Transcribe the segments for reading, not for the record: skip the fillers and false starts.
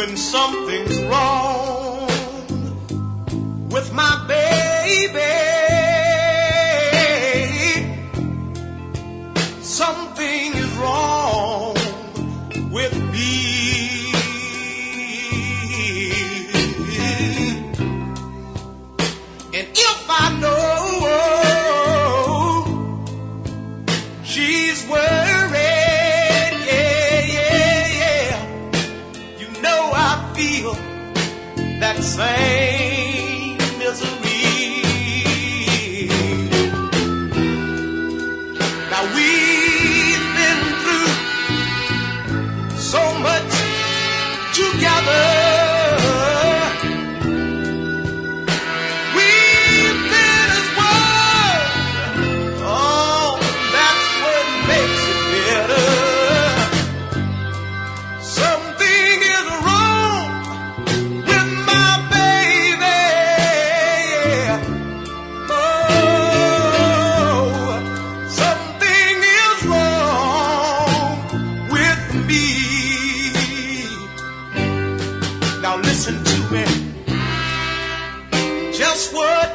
when something's wrong with my baby. Something is wrong with me. And if I know she's worried, yeah, you know I feel that same misery. Now we've been through so much together. We've been as one. Oh, that's what makes it better. Something is wrong with my baby. Oh, something is wrong with me. Now listen to me. Just what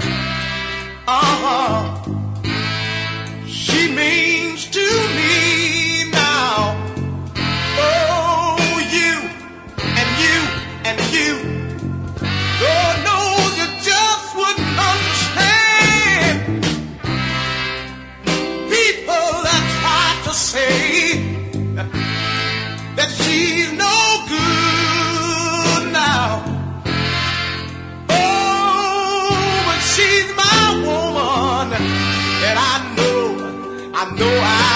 she means to me now. Oh, you and you and you. God knows you just wouldn't understand. People that try to say that she's no good now. Oh, but she's my woman, and I know